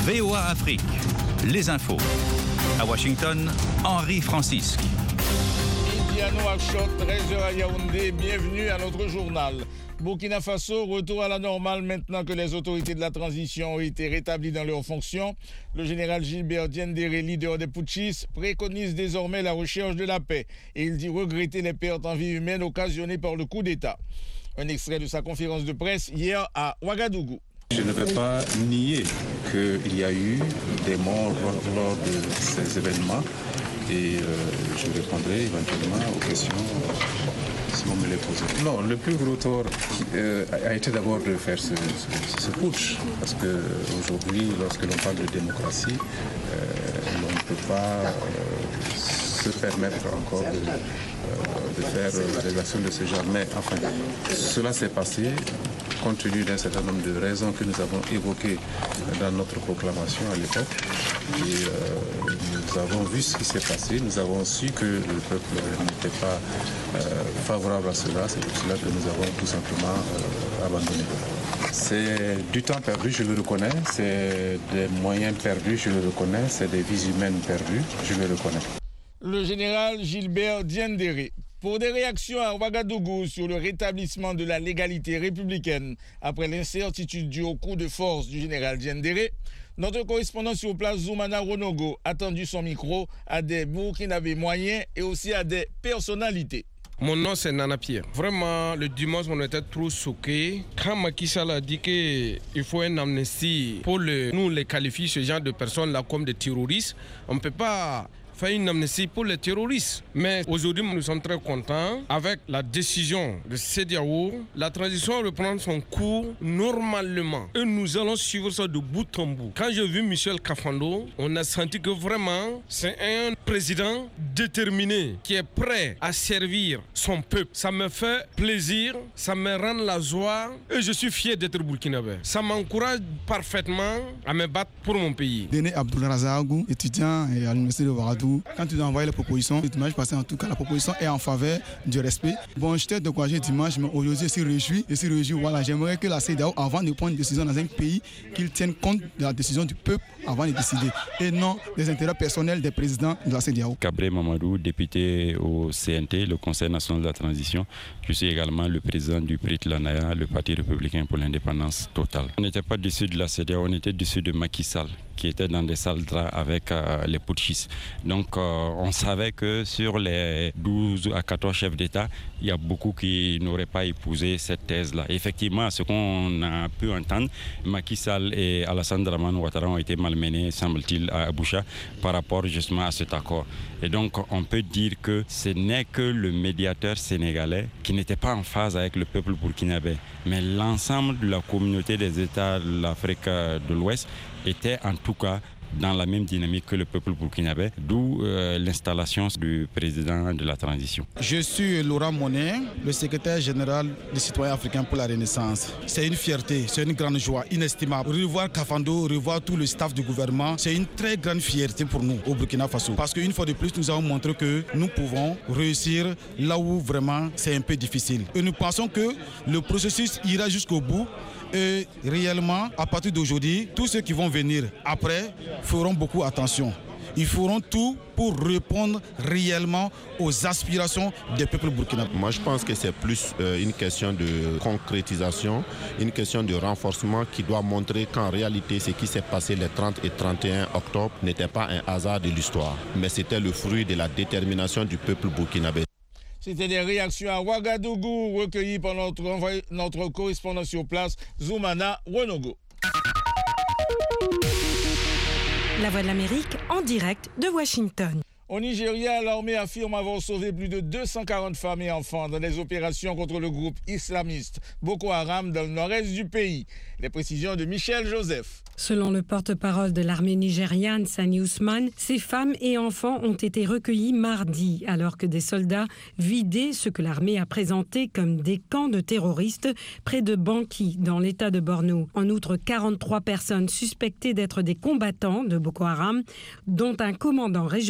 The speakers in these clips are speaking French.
VOA Afrique, les infos. À Washington, Henri Francisque. Midi à Nouakchott, 13h à Yaoundé, bienvenue à notre journal. Burkina Faso, retour à la normale maintenant que les autorités de la transition ont été rétablies dans leurs fonctions. Le général Gilbert Diendéré, leader des putschistes, préconise désormais la recherche de la paix et il dit regretter les pertes en vie humaine occasionnées par le coup d'État. Un extrait de sa conférence de presse hier à Ouagadougou. Je ne vais pas nier qu'il y a eu des morts lors de ces événements et je répondrai éventuellement aux questions si vous me les posez. Non, le plus gros tort a été d'abord de faire ce putsch parce qu'aujourd'hui, lorsque l'on parle de démocratie, on ne peut pas se permettre encore de faire des actions de ce genre. Mais enfin, cela s'est passé compte tenu d'un certain nombre de raisons que nous avons évoquées dans notre proclamation à l'époque. Et nous avons vu ce qui s'est passé. Nous avons su que le peuple n'était pas favorable à cela. C'est pour cela que nous avons tout simplement abandonné. C'est du temps perdu, je le reconnais. C'est des moyens perdus, je le reconnais. C'est des vies humaines perdues, je le reconnais. Le général Gilbert Diendéré. Pour des réactions à Ouagadougou sur le rétablissement de la légalité républicaine après l'incertitude due au coup de force du général Diendéré, notre correspondant sur place, Zoumana Ronogo, a tendu son micro à des Burkinabés moyens et aussi à des personnalités. Mon nom c'est Nana Pierre. Vraiment, le dimanche, on était trop choqués. Quand Macky Sall a dit qu'il faut une amnistie pour nous les qualifier, ce genre de personnes-là, comme des terroristes, on ne peut pas faire une amnistie pour les terroristes. Mais aujourd'hui, nous sommes très contents. Avec la décision de CEDEAO, la transition reprend son cours normalement. Et nous allons suivre ça de bout en bout. Quand j'ai vu Michel Kafando, on a senti que vraiment, c'est un président déterminé qui est prêt à servir son peuple. Ça me fait plaisir, ça me rend la joie et je suis fier d'être burkinabé. Ça m'encourage parfaitement à me battre pour mon pays. Déné Abdoulrazagou, étudiant à l'université de Ouagadougou. Quand tu as envoyé la proposition, dimanche passé, en tout cas, la proposition est en faveur du respect. Bon, j'étais découragé dimanche, mais aujourd'hui, je suis réjoui. Voilà, j'aimerais que la CEDEAO, avant de prendre une décision dans un pays, qu'il tienne compte de la décision du peuple avant de décider, et non des intérêts personnels des présidents de la CEDEAO. Kabré Mamadou, député au CNT, le Conseil national de la transition. Je suis également le président du PRIT Lanaya, le Parti républicain pour l'indépendance totale. On n'était pas déçus de la CEDEAO, on était déçus de Macky Sall, qui était dans des salles avec les putschistes. Donc on savait que sur les 12 à 14 chefs d'État, il y a beaucoup qui n'auraient pas épousé cette thèse-là. Effectivement, ce qu'on a pu entendre, Macky Sall et Alassane Dramane Ouattara ont été malmenés, semble-t-il, à Aboucha par rapport justement à cet accord. Et donc on peut dire que ce n'est que le médiateur sénégalais qui n'était pas en phase avec le peuple burkinabé, mais l'ensemble de la communauté des États de l'Afrique de l'Ouest était en tout cas dans la même dynamique que le peuple burkinabé, d'où l'installation du président de la transition. Je suis Laurent Monet, le secrétaire général des citoyens africains pour la Renaissance. C'est une fierté, c'est une grande joie inestimable. Revoir Kafando, revoir tout le staff du gouvernement, c'est une très grande fierté pour nous au Burkina Faso. Parce qu'une fois de plus, nous avons montré que nous pouvons réussir là où vraiment c'est un peu difficile. Et nous pensons que le processus ira jusqu'au bout. Et réellement, à partir d'aujourd'hui, tous ceux qui vont venir après feront beaucoup attention. Ils feront tout pour répondre réellement aux aspirations des peuples burkinabés. Moi, je pense que c'est plus une question de concrétisation, une question de renforcement qui doit montrer qu'en réalité, ce qui s'est passé les 30 et 31 octobre n'était pas un hasard de l'histoire, mais c'était le fruit de la détermination du peuple burkinabé. C'était des réactions à Ouagadougou recueillies par notre correspondant sur place, Zoumana Ronogo. La Voix de l'Amérique en direct de Washington. Au Nigeria, l'armée affirme avoir sauvé plus de 240 femmes et enfants dans des opérations contre le groupe islamiste Boko Haram dans le nord-est du pays. Les précisions de Michel Joseph. Selon le porte-parole de l'armée nigériane, Sani Ousmane, ces femmes et enfants ont été recueillis mardi, alors que des soldats vidaient ce que l'armée a présenté comme des camps de terroristes près de Banki, dans l'état de Borno. En outre, 43 personnes suspectées d'être des combattants de Boko Haram, dont un commandant régional,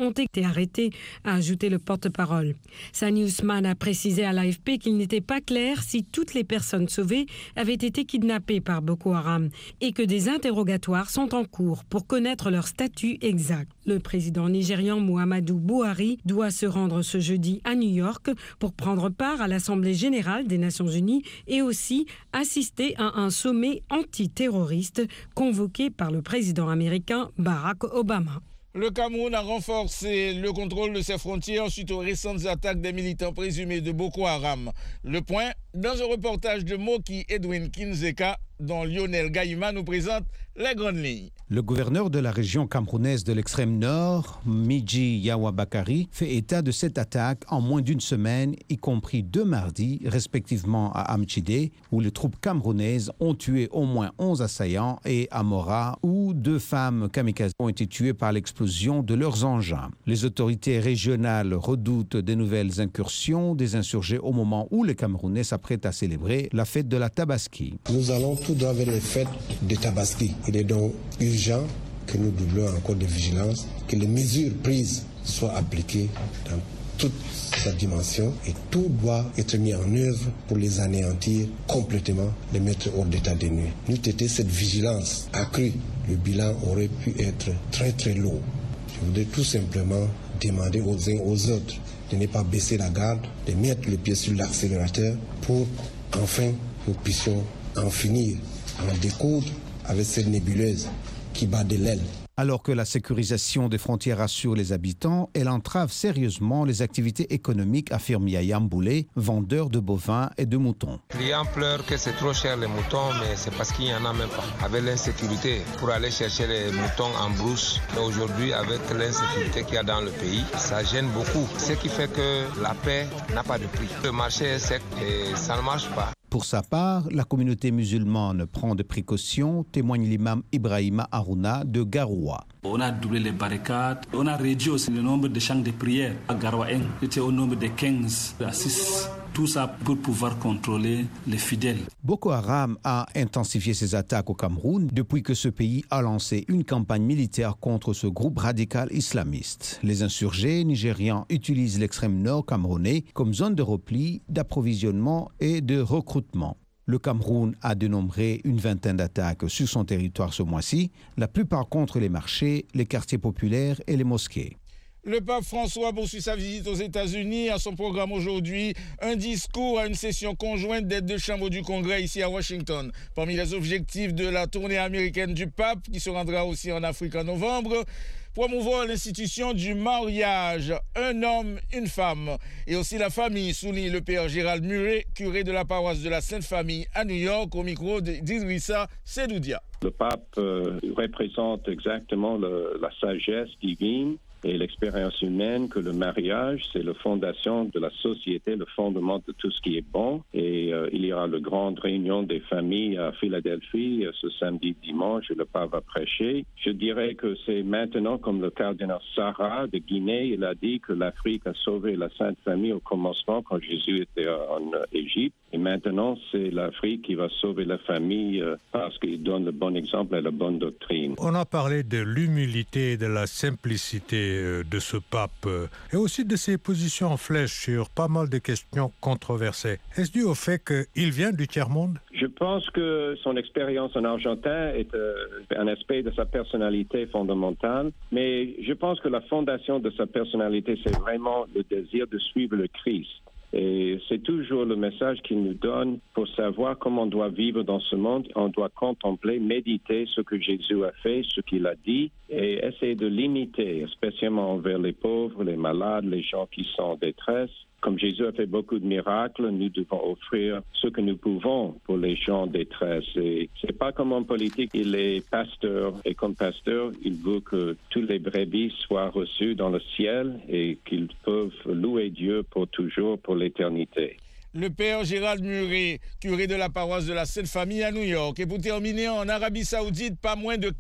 ont été arrêtés, a ajouté le porte-parole. Sani Ousmane a précisé à l'AFP qu'il n'était pas clair si toutes les personnes sauvées avaient été kidnappées par Boko Haram et que des interrogatoires sont en cours pour connaître leur statut exact. Le président nigérian Muhammadu Buhari doit se rendre ce jeudi à New York pour prendre part à l'Assemblée générale des Nations unies et aussi assister à un sommet antiterroriste convoqué par le président américain Barack Obama. Le Cameroun a renforcé le contrôle de ses frontières suite aux récentes attaques des militants présumés de Boko Haram. Le point dans un reportage de Moki Edwin Kinzeka dont Lionel Gaïma nous présente les grandes lignes. Le gouverneur de la région camerounaise de l'extrême nord, Midji Yawa-Bakari, fait état de cette attaque en moins d'une semaine, y compris 2 mardis, respectivement à Amchidé, où les troupes camerounaises ont tué au moins 11 assaillants, et à Mora, où 2 femmes kamikazes ont été tuées par l'explosion de leurs engins. Les autorités régionales redoutent de nouvelles incursions des insurgés au moment où les Camerounais s'apprêtent à célébrer la fête de la Tabaski. Nous allons tout droit vers les fêtes de Tabaski. Il est donc urgent que nous doublions encore de vigilance, que les mesures prises soient appliquées dans toute sa dimension et tout doit être mis en œuvre pour les anéantir complètement, les mettre hors d'état de nuit. N'eût été cette vigilance accrue, le bilan aurait pu être très très lourd. Je voudrais tout simplement demander aux uns aux autres de ne pas baisser la garde, de mettre le pied sur l'accélérateur pour enfin nous puissions en finir, en découdre avec cette nébuleuse qui bat de l'aile. Alors que la sécurisation des frontières rassure les habitants, elle entrave sérieusement les activités économiques, affirme Yaya Mboulé, vendeur de bovins et de moutons. Les clients pleurent que c'est trop cher les moutons, mais c'est parce qu'il n'y en a même pas. Avec l'insécurité, pour aller chercher les moutons en brousse, et aujourd'hui avec l'insécurité qu'il y a dans le pays, ça gêne beaucoup. Ce qui fait que la paix n'a pas de prix. Le marché est sec et ça ne marche pas. Pour sa part, la communauté musulmane prend des précautions, témoigne l'imam Ibrahima Harouna de Garoua. On a doublé les barricades, on a réduit aussi le nombre de chants de prière à Garoua. C'était au nombre de 15 à 6. Tout ça pour pouvoir contrôler les fidèles. Boko Haram a intensifié ses attaques au Cameroun depuis que ce pays a lancé une campagne militaire contre ce groupe radical islamiste. Les insurgés nigérians utilisent l'extrême nord camerounais comme zone de repli, d'approvisionnement et de recrutement. Le Cameroun a dénombré une vingtaine d'attaques sur son territoire ce mois-ci, la plupart contre les marchés, les quartiers populaires et les mosquées. Le pape François poursuit sa visite aux États-Unis. À son programme aujourd'hui, un discours à une session conjointe des 2 chambres du Congrès ici à Washington. Parmi les objectifs de la tournée américaine du pape, qui se rendra aussi en Afrique en novembre, promouvoir l'institution du mariage, un homme, une femme, et aussi la famille, souligne le père Gérald Murray, curé de la paroisse de la Sainte Famille à New York, au micro d'Idrissa Sedoudia. Le pape représente exactement la sagesse divine et l'expérience humaine que le mariage, c'est la fondation de la société, le fondement de tout ce qui est bon. Et il y aura la grande réunion des familles à Philadelphie ce samedi, dimanche, et le pape va prêcher. Je dirais que c'est maintenant, comme le cardinal Sarah de Guinée, il a dit que l'Afrique a sauvé la Sainte Famille au commencement quand Jésus était en Égypte. Et maintenant, c'est l'Afrique qui va sauver la famille parce qu'il donne le bon exemple et la bonne doctrine. On a parlé de l'humilité et de la simplicité de ce pape et aussi de ses positions en flèche sur pas mal de questions controversées. Est-ce dû au fait qu'il vient du tiers-monde? Je pense que son expérience en Argentine est un aspect de sa personnalité fondamentale, mais je pense que la fondation de sa personnalité, c'est vraiment le désir de suivre le Christ. Et c'est toujours le message qu'il nous donne pour savoir comment on doit vivre dans ce monde. On doit contempler, méditer ce que Jésus a fait, ce qu'il a dit, et essayer de l'imiter, spécialement envers les pauvres, les malades, les gens qui sont en détresse. Comme Jésus a fait beaucoup de miracles, nous devons offrir ce que nous pouvons pour les gens en détresse. Et c'est pas comme en politique, il est pasteur. Et comme pasteur, il veut que tous les brebis soient reçus dans le ciel et qu'ils peuvent louer Dieu pour toujours, pour l'éternité. Le père Gérald Murray, curé de la paroisse de la Sainte Famille à New York. Et pour terminer, en Arabie Saoudite, pas moins de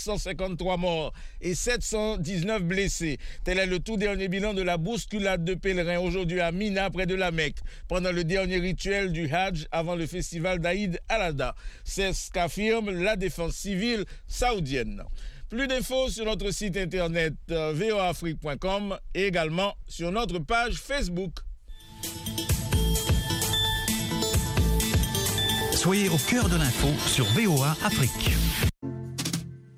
453 morts et 719 blessés. Tel est le tout dernier bilan de la bousculade de pèlerins aujourd'hui à Mina, près de la Mecque, pendant le dernier rituel du Hajj avant le festival d'Aïd al-Adha. C'est ce qu'affirme la défense civile saoudienne. Plus d'infos sur notre site internet voaafrique.com et également sur notre page Facebook. Soyez au cœur de l'info sur VOA Afrique.